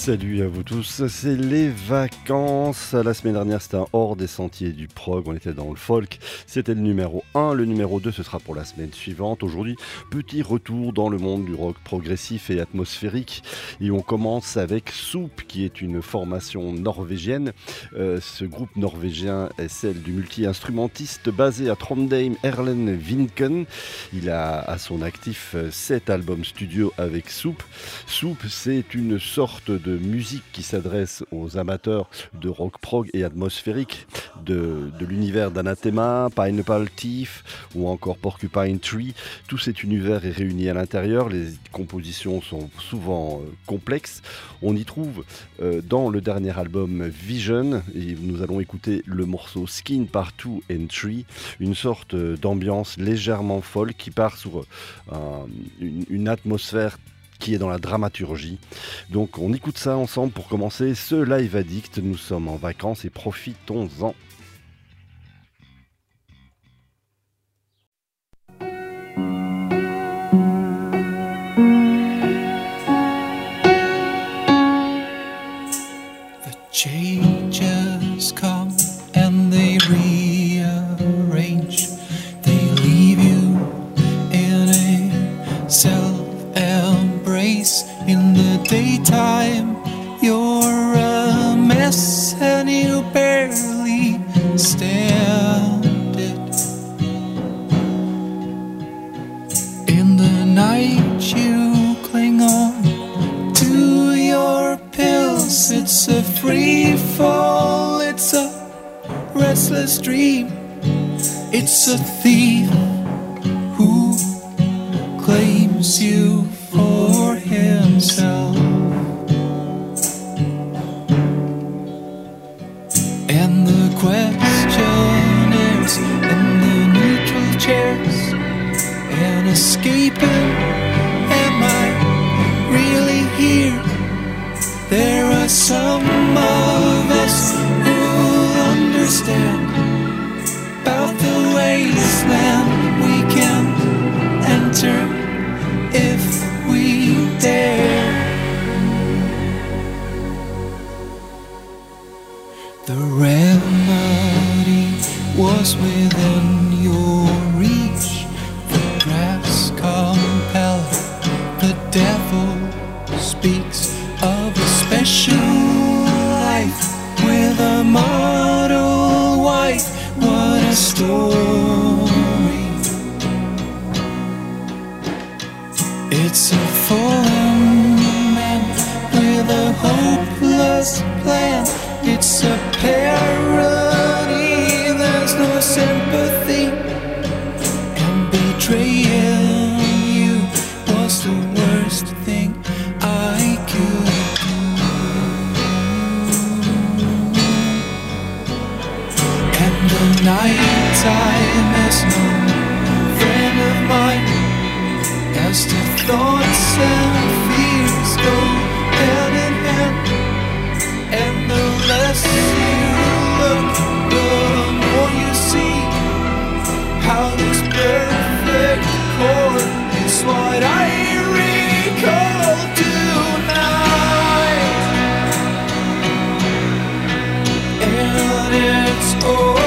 Salut à vous tous, c'est les vacances. La semaine dernière, c'était un hors des sentiers du prog, on était dans le folk. C'était le numéro 1, le numéro 2, ce sera pour la semaine suivante. Aujourd'hui, petit retour dans le monde du rock progressif et atmosphérique. Et on commence avec Soup, qui est une formation norvégienne. Ce groupe norvégien est celle du multi-instrumentiste basé à Trondheim, Erlend Vinken. Il a à son actif 7 albums studio avec Soup. Soup, c'est une sorte de musique qui s'adresse aux amateurs de rock prog et atmosphérique de l'univers d'Anathema, Pineapple Thief ou encore Porcupine Tree. Tout cet univers est réuni à l'intérieur, les compositions sont souvent complexes. On y trouve dans le dernier album Vision, et nous allons écouter le morceau Skin Part 2 and 3, une sorte d'ambiance légèrement folk qui part sur une atmosphère qui est dans la dramaturgie. Donc on écoute ça ensemble pour commencer ce Live Addict. Nous sommes en vacances et profitons-en. The changes come and they rearrange. They leave you in a self-embrace. In the daytime, you're a mess and you barely stand it. In the night, you cling on to your pills. It's a free fall, it's a restless dream. It's a thief who claims you for himself. And the questionnaires in the neutral chairs and escaping. Am I really here? There are some of us who'll understand about the wasteland we can enter if we dare. The remedy was within your reach. The grass compelled. The devil speaks of a special life with a model wife. What a story. It's a fallen man with a hopeless plan. It's a parody, there's no sympathy. And betraying you was the worst thing I could do. And the nighttime is no friend of mine, as the thoughts and fears go hand in hand. And the less you look, the more you see how this perfect chord is what I recall tonight. And it's all.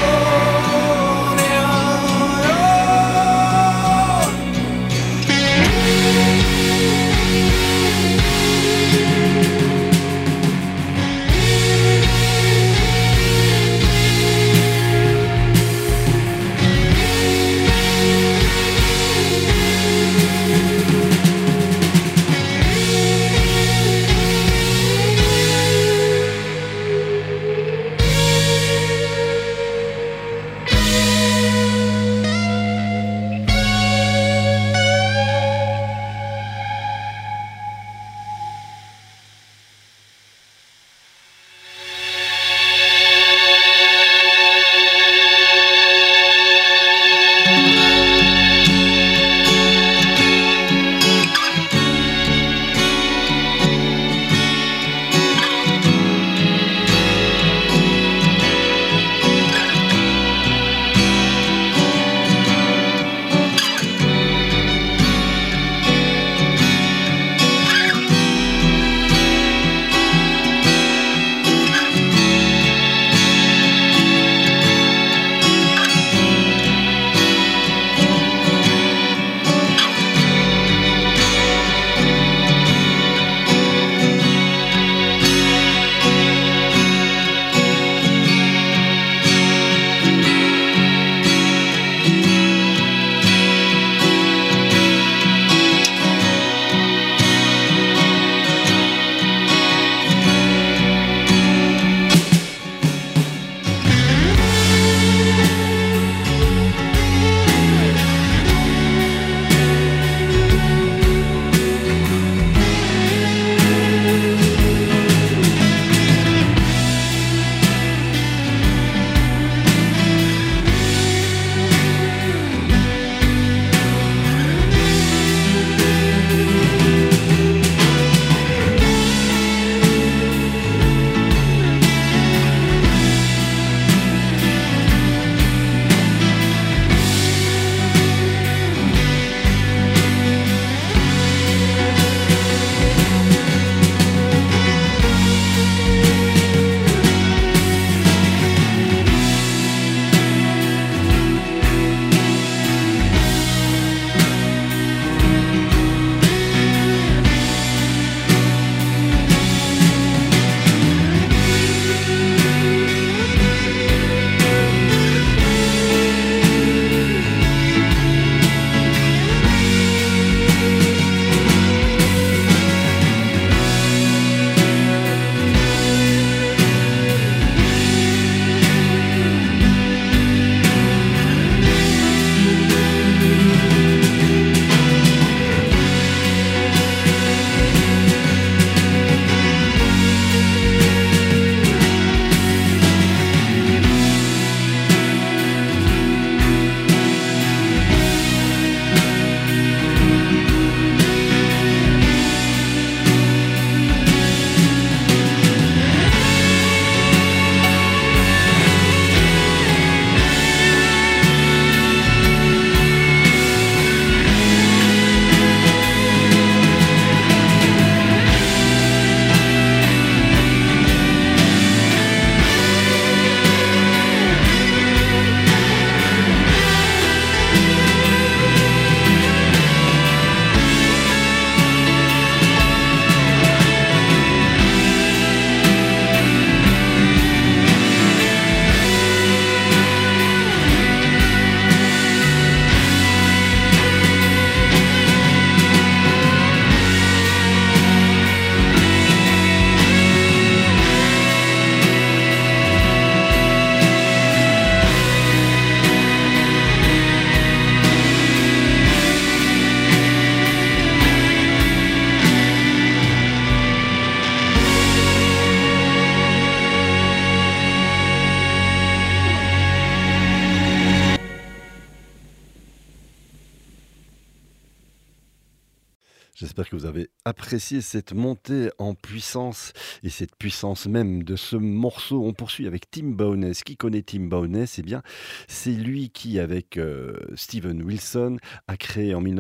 J'espère que vous avez apprécié cette montée en puissance et cette puissance même de ce morceau. On poursuit avec Tim Bowness. Qui connaît Tim Bowness? Eh bien, c'est lui qui, avec Steven Wilson, a créé en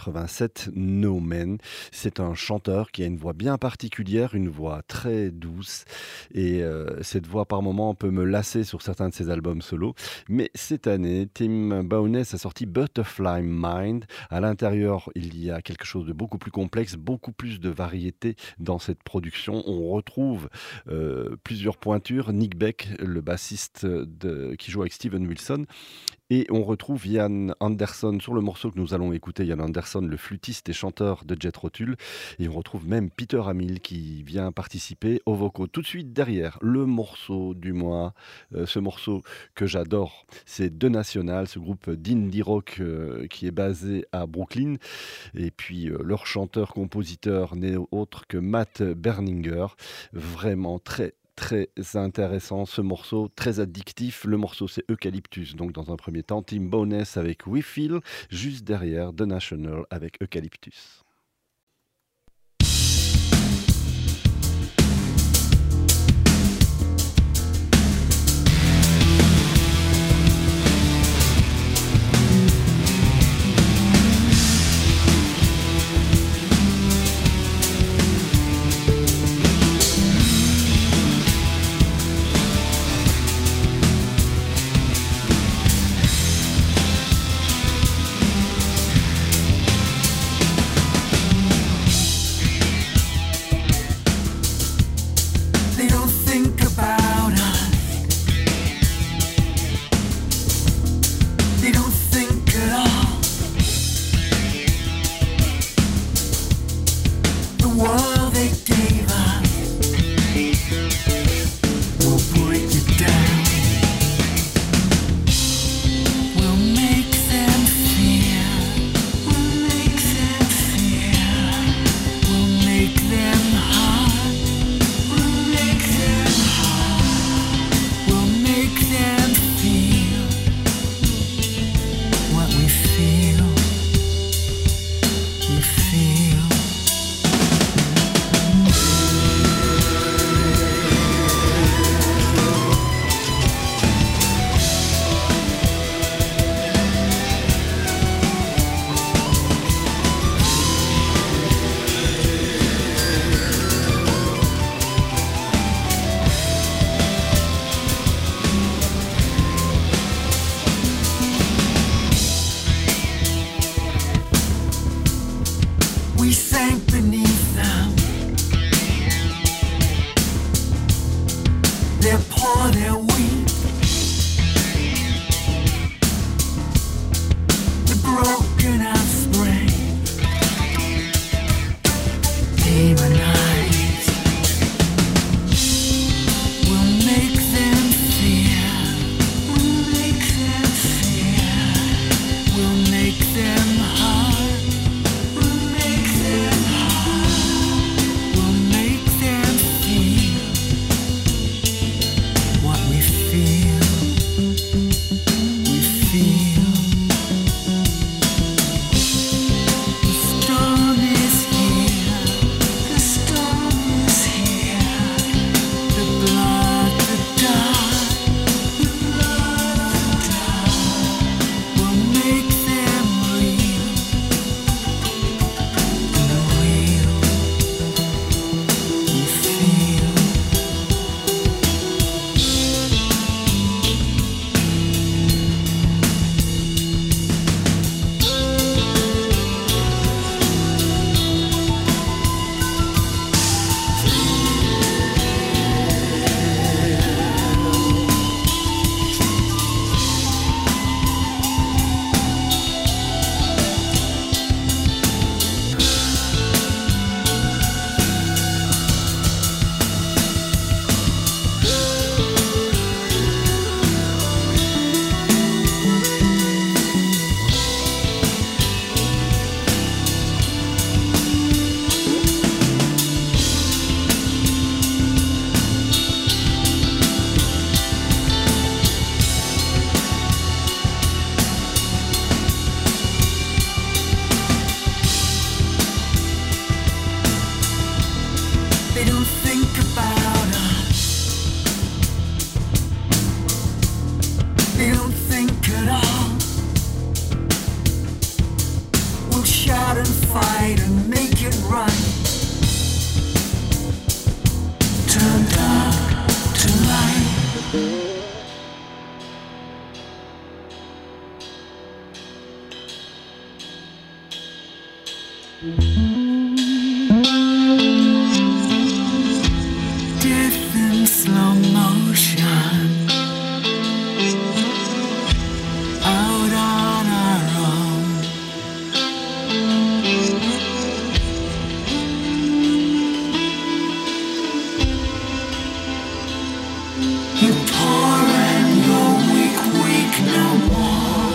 1987 No Man. C'est un chanteur qui a une voix bien particulière, une voix très douce. Et cette voix, par moments, peut me lasser sur certains de ses albums solo. Mais cette année, Tim Bowness a sorti Butterfly Mind. À l'intérieur, il y a quelque chose de beaucoup plus complexe, beaucoup plus de variété dans cette production. On retrouve plusieurs pointures. Nick Beck, le bassiste qui joue avec Steven Wilson. Et on retrouve Ian Anderson sur le morceau que nous allons écouter. Ian Anderson, le flûtiste et chanteur de Jethro Tull. Et on retrouve même Peter Hamill qui vient participer aux vocaux. Tout de suite derrière, le morceau du mois. Ce morceau que j'adore, c'est The National, ce groupe d'indie rock qui est basé à Brooklyn. Et puis leur chanteur-compositeur n'est autre que Matt Berninger. Vraiment très intéressant ce morceau, très addictif. Le morceau c'est Eucalyptus, donc dans un premier temps Tim Bowness avec We Feel, juste derrière The National avec Eucalyptus. What we don't think about us. They don't think at all. We'll shout and fight and make it right. Turn dark to light. Death in slow motion, out on our own. You're poor and you're weak, weak no more.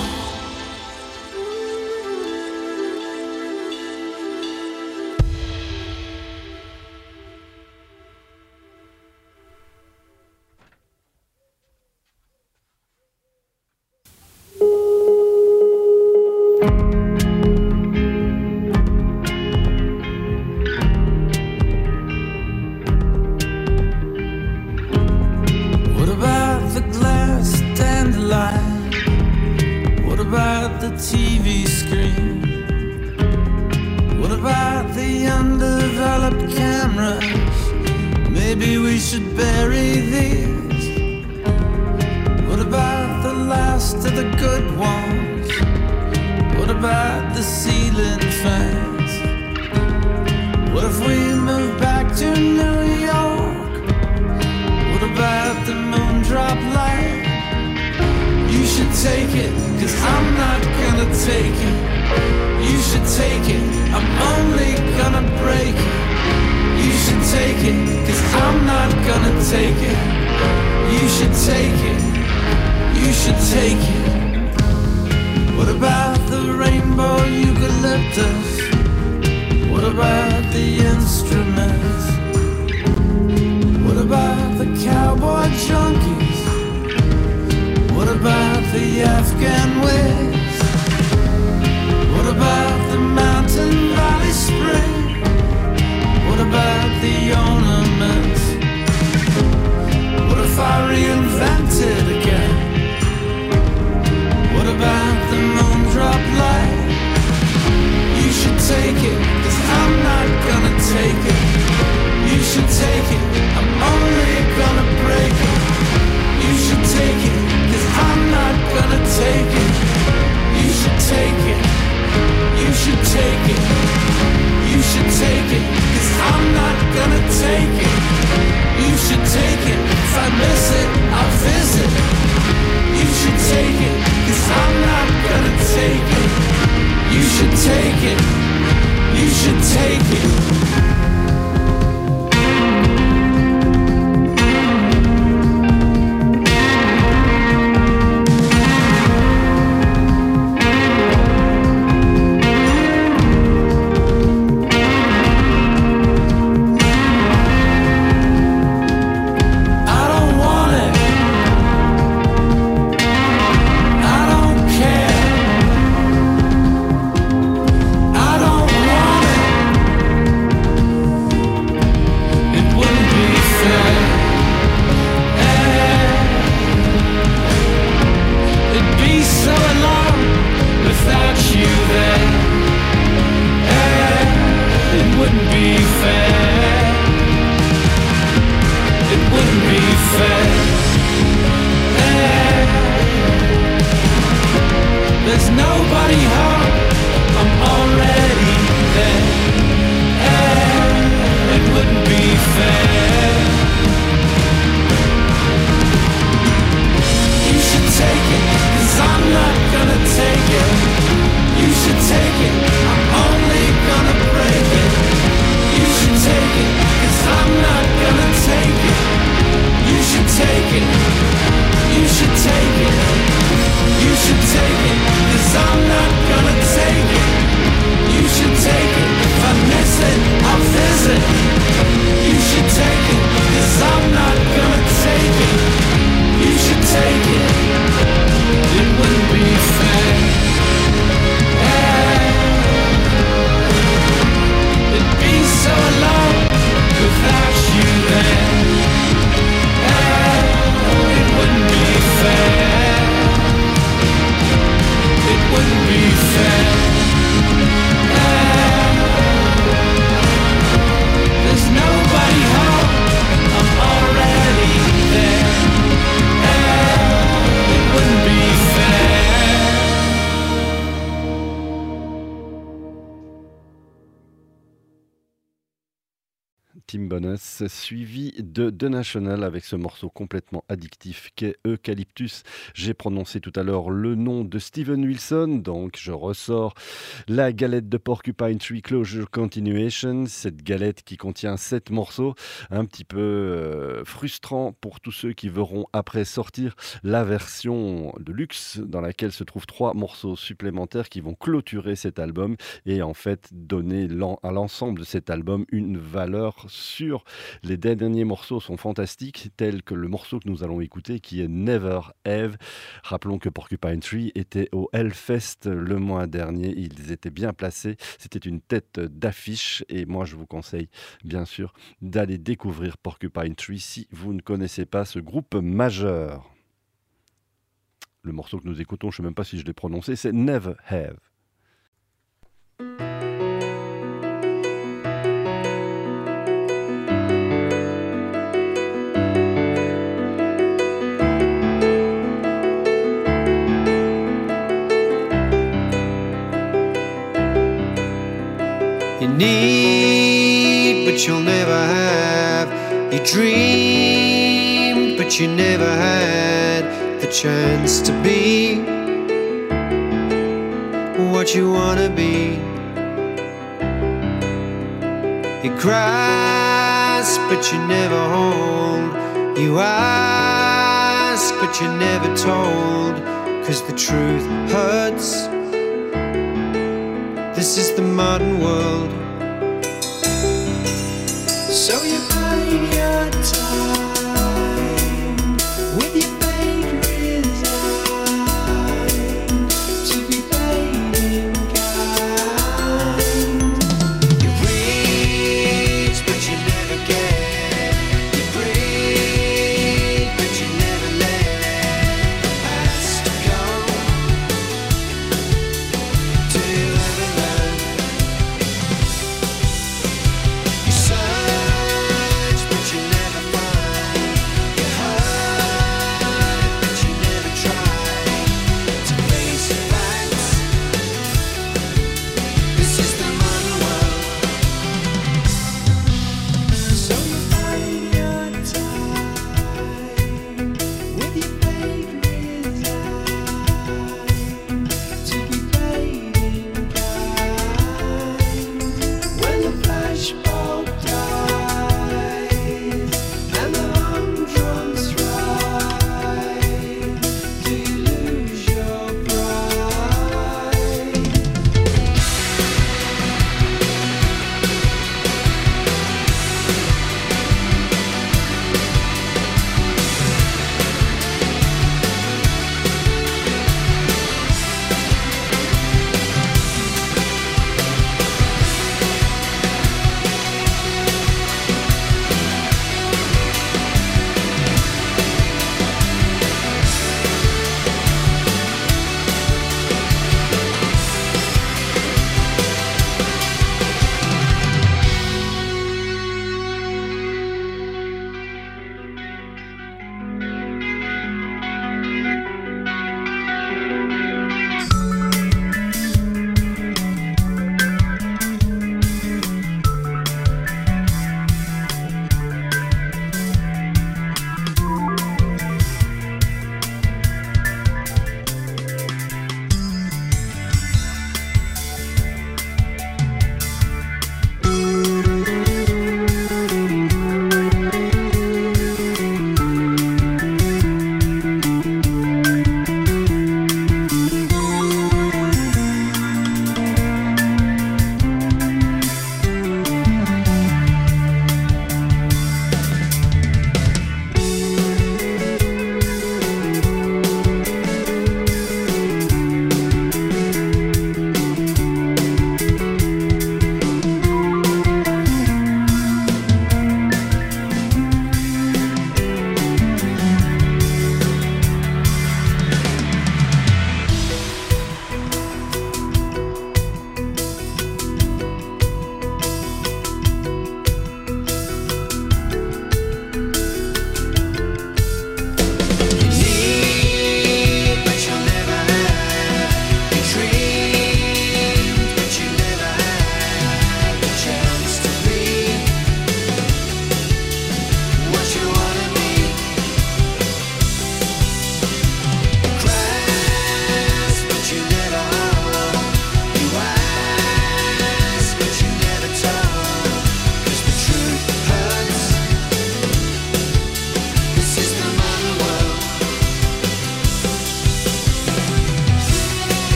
What about the glass dandelion? What about the TV screen? What about the undeveloped cameras? Maybe we should bury these. What about the last of the good ones? What about the ceiling fans? What if we move back to New York? What about the moondrop light? You should take it, 'cause I'm not gonna take it. You should take it, I'm only gonna break it. You should take it, 'cause I'm not gonna take it. You should take it, you should take it. What about the rainbow eucalyptus? What about the instruments? What about the cowboy junkies? What about the Afghan wigs? What about the mountain valley spring? What about the ornaments? What if I reinvented again? What about the moondrop light? You should take it, 'cause I'm not gonna take it. You should take it, I'm only gonna break it. You should take it, 'cause I'm not gonna take it. You should take it, you should take it. You should take it, 'cause I'm not gonna take Tim Bonus, suivi de The National avec ce morceau complètement addictif qu'est Eucalyptus. J'ai prononcé tout à l'heure le nom de Steven Wilson, donc je ressors la galette de Porcupine Tree Closure Continuation, cette galette qui contient 7 morceaux, un petit peu frustrant pour tous ceux qui verront après sortir la version de luxe dans laquelle se trouvent 3 morceaux supplémentaires qui vont clôturer cet album et en fait donner à l'ensemble de cet album une valeur sûre. Les derniers morceaux sont fantastiques, tels que le morceau que nous allons écouter qui est Never Have. Rappelons que Porcupine Tree était au Hellfest le mois dernier, ils étaient bien placés, c'était une tête d'affiche et moi je vous conseille bien sûr d'aller découvrir Porcupine Tree si vous ne connaissez pas ce groupe majeur. Le morceau que nous écoutons, je ne sais même pas si je l'ai prononcé, c'est Never Have. You need, but you'll never have. You dreamed, but you never had the chance to be what you wanna be. You grasp, but you never hold. You ask, but you never told. 'Cause the truth hurts. This is the modern world. So you bide your time with your fate resigned to be fading kind. You reach but you never get. You breathe but you never let the past go. Do you ever learn? You search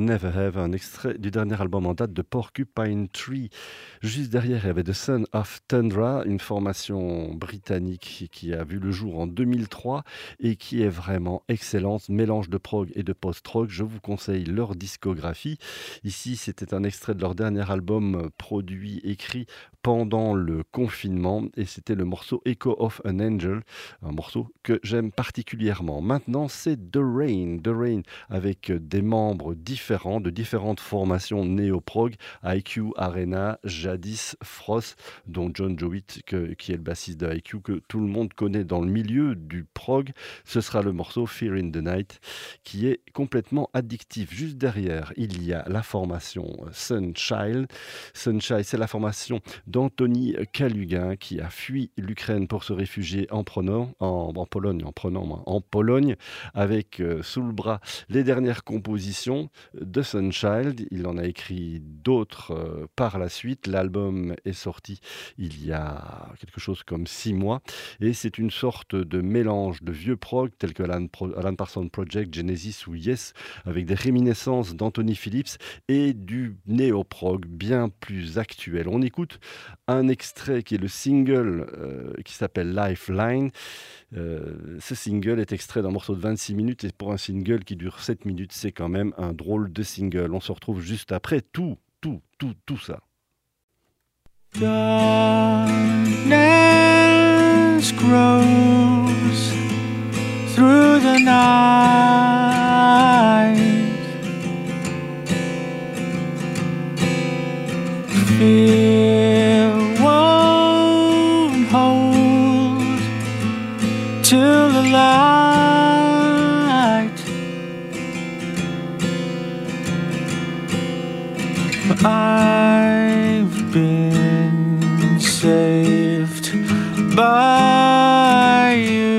Never Have, un extrait du dernier album en date de Porcupine Tree. Juste derrière, il y avait The Son of Tundra, une formation britannique qui a vu le jour en 2003 et qui est vraiment excellente, mélange de prog et de post-rock. Je vous conseille leur discographie. Ici, c'était un extrait de leur dernier album produit, écrit pendant le confinement, et c'était le morceau Echo of an Angel, un morceau que j'aime particulièrement. Maintenant, c'est The Rain avec des membres différents, de différentes formations néo-prog, IQ, Arena, jadis Frost, dont John Jowett, qui est le bassiste de IQ, que tout le monde connaît dans le milieu du prog. Ce sera le morceau Fear in the Night, qui est complètement addictif. Juste derrière, il y a la formation Sunchild. Sunchild, c'est la formation d'Anthony Kaluga, qui a fui l'Ukraine pour se réfugier en Pologne, avec sous le bras les dernières compositions de Sunchild. Il en a écrit d'autres par la suite. L'album est sorti il y a quelque chose comme 6 mois, et c'est une sorte de mélange de vieux prog tels que Alan Parsons Project, Genesis ou Yes, avec des réminiscences d'Anthony Phillips et du néo-prog bien plus actuel. On écoute un extrait qui est le single qui s'appelle Lifeline. Ce single est extrait d'un morceau de 26 minutes, et pour un single qui dure 7 minutes, c'est quand même un drôle de single. On se retrouve juste après tout ça. Darkness grows through the night. Fear won't hold till the light. But I've been saved by you.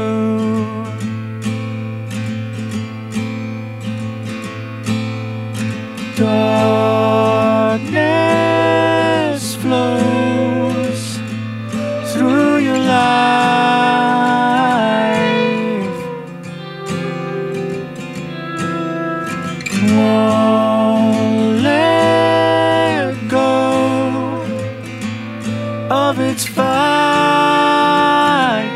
Darkness flows through your life. Won't let go of its fight,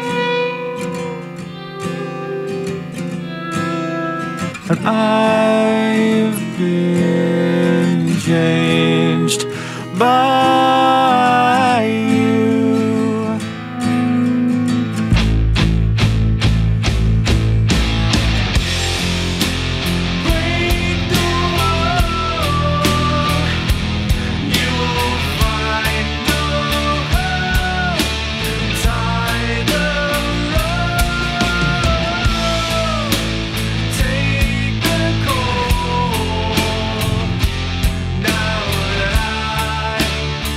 and I've been changed by you. Break the wall, you will find no hope. Tie the rope, take the call. Now that I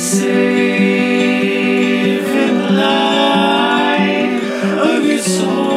saving the light of your soul.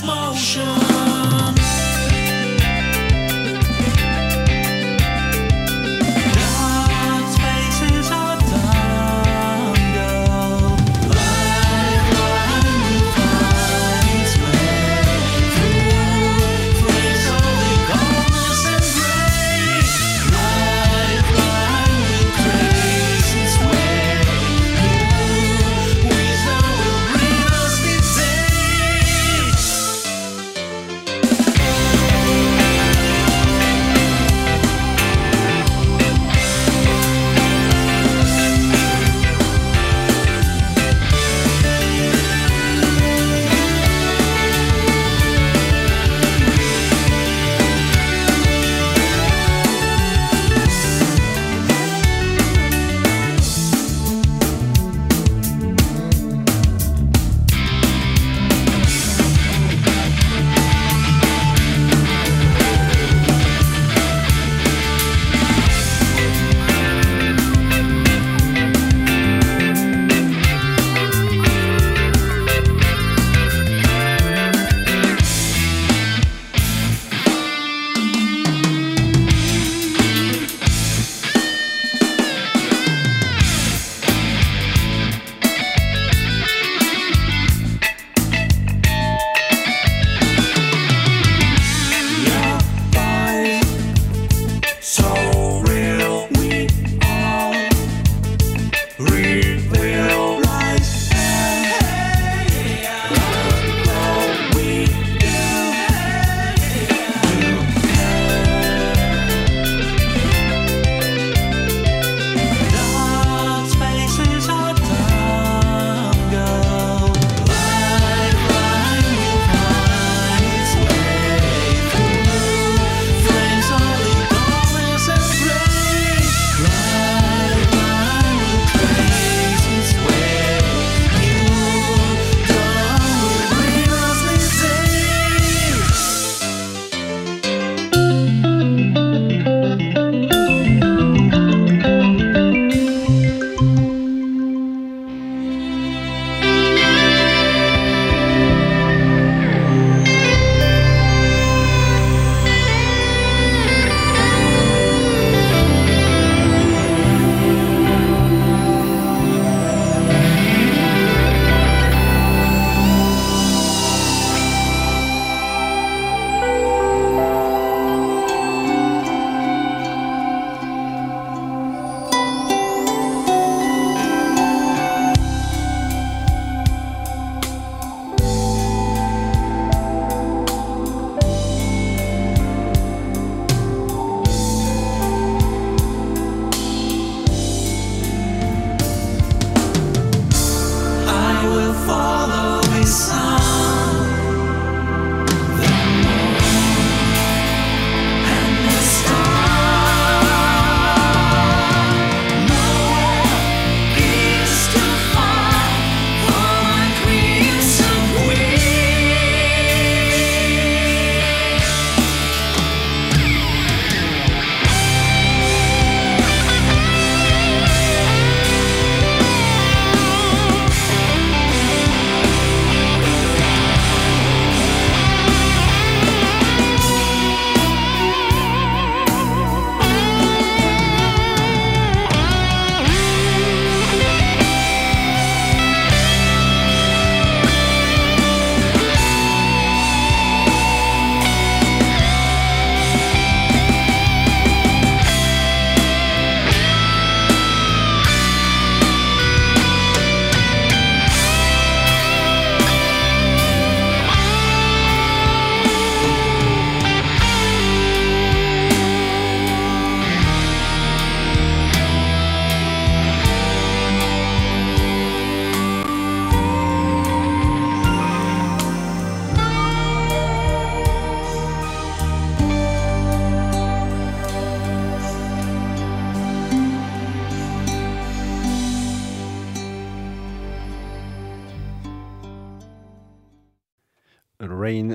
motion. Dark spaces are jungle. Lifeline will find its way through freeze-only coldness and gray. Lifeline will trace its way. Wisdom will bring us its day.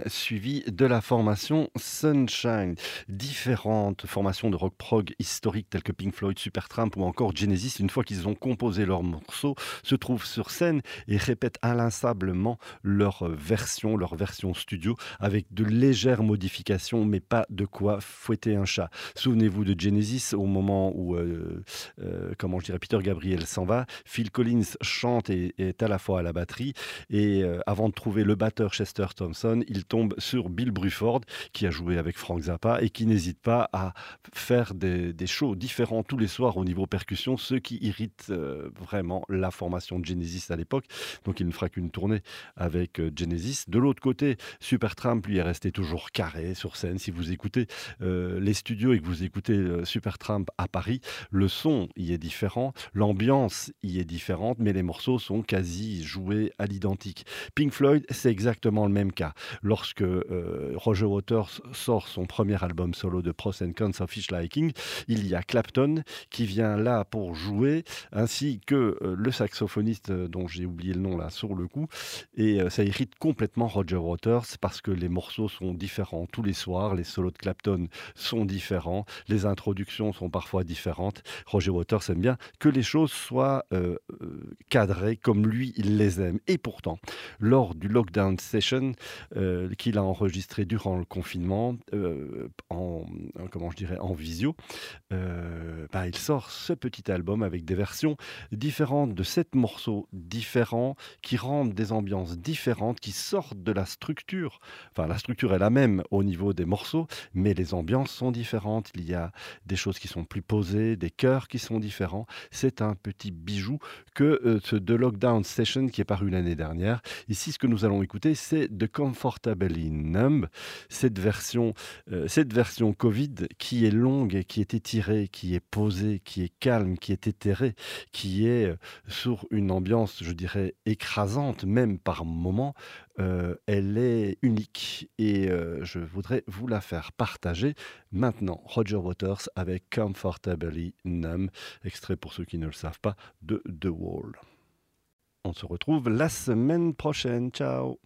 suivi de la formation Sunshine. Différentes formations de rock prog historiques telles que Pink Floyd, Supertramp ou encore Genesis, une fois qu'ils ont composé leurs morceaux, se trouvent sur scène et répètent inlassablement leur version studio avec de légères modifications, mais pas de quoi fouetter un chat. Souvenez-vous de Genesis, au moment où Peter Gabriel s'en va, Phil Collins chante et est à la fois à la batterie, et avant de trouver le batteur Chester Thompson, il tombe sur Bill Bruford, qui a joué avec Frank Zappa et qui n'hésite pas à faire des shows différents tous les soirs au niveau percussion, ce qui irrite vraiment la formation de Genesis à l'époque. Donc il ne fera qu'une tournée avec Genesis. De l'autre côté, Supertramp lui est resté toujours carré sur scène. Si vous écoutez les studios et que vous écoutez Supertramp à Paris, le son y est différent, l'ambiance y est différente, mais les morceaux sont quasi joués à l'identique. Pink Floyd, c'est exactement le même cas. Lorsque Roger Waters sort son premier album solo de Pros and Cons of Hitchhiking, il y a Clapton qui vient là pour jouer, ainsi que le saxophoniste dont j'ai oublié le nom là sur le coup, et ça irrite complètement Roger Waters parce que les morceaux sont différents tous les soirs, les solos de Clapton sont différents, les introductions sont parfois différentes. Roger Waters aime bien que les choses soient cadrées comme lui il les aime, et pourtant lors du Lockdown Session qu'il a enregistré durant le confinement en visio, il sort ce petit album avec des versions différentes de 7 morceaux différents qui rendent des ambiances différentes, qui sortent de la structure. Enfin, la structure est la même au niveau des morceaux, mais les ambiances sont différentes. Il y a des choses qui sont plus posées, des chœurs qui sont différents. C'est un petit bijou que ce The Lockdown Session qui est paru l'année dernière. Ici, ce que nous allons écouter, c'est The Comfortably Numb, cette version Covid qui est longue, et qui est étirée, qui est posée, qui est calme, qui est éthérée, qui est sur une ambiance, je dirais, écrasante, même par moments. Elle est unique et je voudrais vous la faire partager maintenant. Roger Waters avec Comfortably Numb, extrait pour ceux qui ne le savent pas de The Wall. On se retrouve la semaine prochaine. Ciao.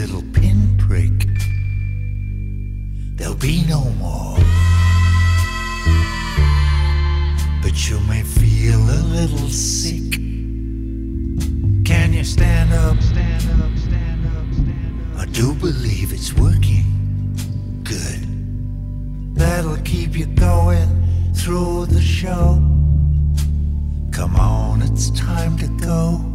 little pinprick. There'll be no more. But you may feel a little sick. Can you stand up? Stand up, stand up, stand up. I do believe it's working. Good. That'll keep you going through the show. Come on, it's time to go.